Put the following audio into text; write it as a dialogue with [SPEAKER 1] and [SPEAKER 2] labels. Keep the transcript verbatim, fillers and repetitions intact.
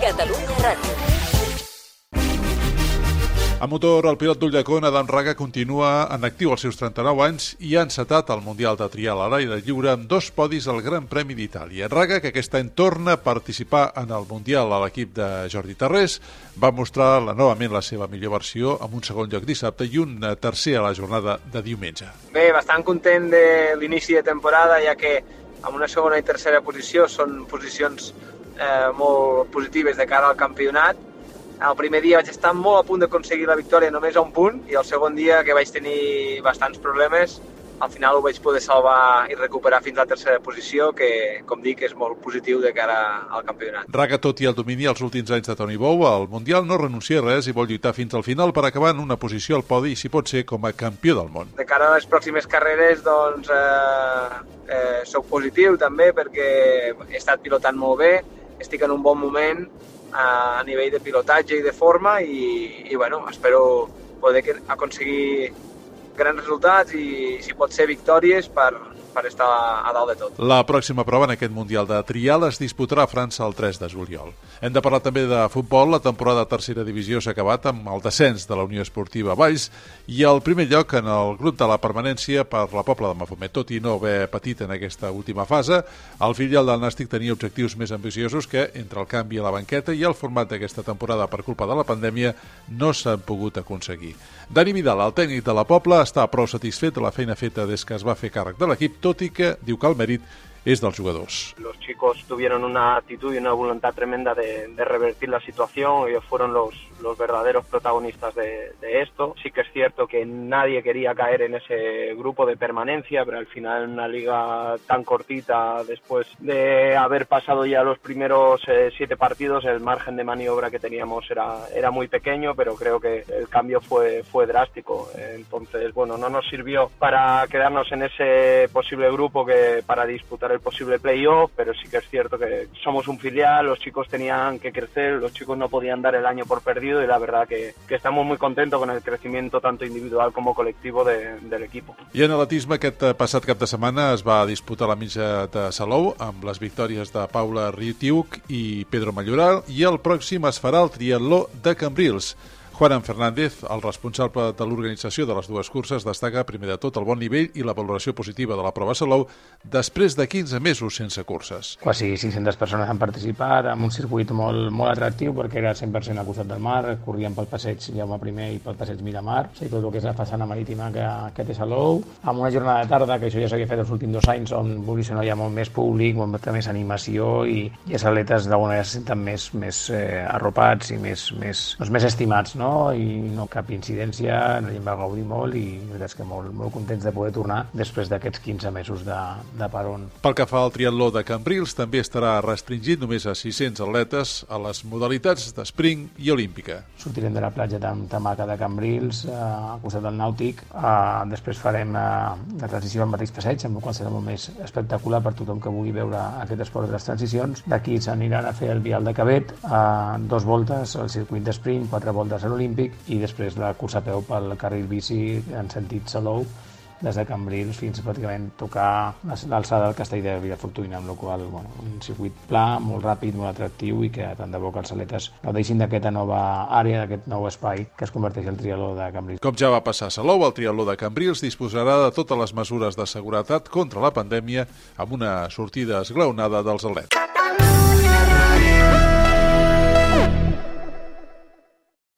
[SPEAKER 1] Catalunya Ràdio.
[SPEAKER 2] A motor, el pilot d'Ulldecona, Adam Raga, continua en actiu als seus trenta-nou anys i ha encetat el Mundial de Trial a l'aire lliure amb dos podis al Gran Premi d'Itàlia. Raga, que aquest any torna a participar en el Mundial a l'equip de Jordi Tarrés, va mostrar novament la seva millor versió amb un segon lloc dissabte i un tercer a la jornada de diumenge.
[SPEAKER 3] Bé, bastant content de l'inici de temporada, ja que amb una segona i tercera posició són posicions eh, molt positives de cara al campionat. El primer dia vaig estar molt a punt d'aconseguir la victòria només a un punt i el segon dia, que vaig tenir bastants problemes, al final ho vaig poder salvar i recuperar fins a la tercera posició, que, com dic, és molt positiu de cara al campionat.
[SPEAKER 2] Raga, tot i el domini als últims anys de Toni Bou, al Mundial no renuncia a res i vol lluitar fins al final per acabar en una posició al podi i, si pot ser, com a campió del món.
[SPEAKER 3] De cara a les pròximes carreres, doncs, eh, eh, soc positiu també perquè he estat pilotant molt bé, estic en un bon moment a nivell de pilotatge i de forma i, i bueno, espero poder aconseguir grans resultats i, si pot ser, victòries per, per estar a dalt de tot.
[SPEAKER 2] La pròxima prova en aquest Mundial de Trial es disputarà a França el tres de juliol. Hem de parlar també de futbol. La temporada de tercera divisió s'ha acabat amb el descens de la Unió Esportiva Valls i el primer lloc en el grup de la permanència per la Pobla de Mafumet. Tot i no haver patit en aquesta última fase, el filial del Nàstic tenia objectius més ambiciosos que, entre el canvi a la banqueta i el format d'aquesta temporada per culpa de la pandèmia, no s'han pogut aconseguir. Dani Vidal, el tècnic de la Pobla, està prou satisfet de la feina feta des que es va fer càrrec de l'equip, tot i que diu que el mèrit es dels jugadors.
[SPEAKER 4] Los chicos tuvieron una actitud y una voluntad tremenda de, de revertir la situación. Ellos fueron los, los verdaderos protagonistas de, de esto. Sí que es cierto que nadie quería caer en ese grupo de permanencia, pero al final en una liga tan cortita, después de haber pasado ya los primeros eh, siete partidos, el margen de maniobra que teníamos era, era muy pequeño, pero creo que el cambio fue, fue drástico. Entonces, bueno, no nos sirvió para quedarnos en ese posible grupo que para disputar el posible playoff, pero sí que es cierto que somos un filial, los chicos tenían que crecer, los chicos no podían dar el año por perdido y la verdad que, que estamos muy contentos con el crecimiento tanto individual como colectivo de, del equipo.
[SPEAKER 2] I en atletisme, aquest passat cap de setmana es va disputar la mitja de Salou amb les victòries de Paula Ritiuc i Pedro Malloral i el pròxim es farà el triatló de Cambrils. Juan Fernández, el responsable de l'organització de les dues curses, destaca primer de tot el bon nivell i la valoració positiva de la prova Salou després de quinze mesos sense curses.
[SPEAKER 5] Quasi cinc-centes persones han participat en un circuit molt, molt atractiu perquè era cent per cent al costat del mar, corrien pel passeig Jaume I i pel passeig Miramar, o sigui, tot el que és la façana marítima que, que té Salou, amb una jornada de tarda, que això ja s'havia fet els últims dos anys, on vulguis o no hi ha molt més públic, molta més animació i, i els atletes d'alguna manera se senten més, més eh, arropats i més, més, doncs, més estimats, no? I no cap incidència, la gent va gaudir molt i la veritat és que molt, molt contents de poder tornar després d'aquests quinze mesos de, de peron.
[SPEAKER 2] Pel que fa al triatló de Cambrils, també estarà restringit només a sis-cents atletes a les modalitats d'espring i olímpica.
[SPEAKER 5] Sortirem de la platja tan, tan maca de Cambrils, eh, al costat del Nàutic, eh, després farem eh, la transició al mateix passeig, amb el qual serà molt més espectacular per tothom que vulgui veure aquest esport de les transicions. D'aquí s'aniran a fer el vial de Cavet, eh, dos voltes al circuit d'esprint, quatre voltes a l'olímpic i després la cursa a peu pel carril bici en sentit Salou, des de Cambrils fins pràcticament tocar l'alçada del Castell de Vilafortuina, amb la qual cosa, bueno, un circuit pla, molt ràpid, molt atractiu i que tant de bo que els atletes gaudeixin d'aquesta nova àrea, d'aquest nou espai que es converteix el triatló de Cambrils.
[SPEAKER 2] Com ja va passar a Salou, el triatló de Cambrils disposarà de totes les mesures de seguretat contra la pandèmia amb una sortida esglaonada dels atletes.